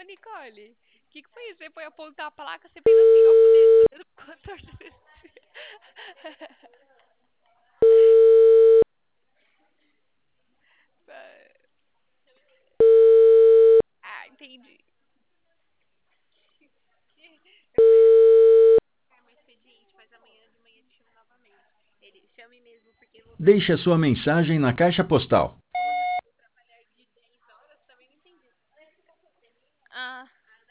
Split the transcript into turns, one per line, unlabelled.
Nicole, o que foi isso? Você foi apontar a placa, você fez assim, ó, com o dedo, com o dedo contorto. Ah, entendi. Meu expediente, mas amanhã de manhã te chamo novamente. Ele chame mesmo porque você.
Deixe a sua mensagem na caixa postal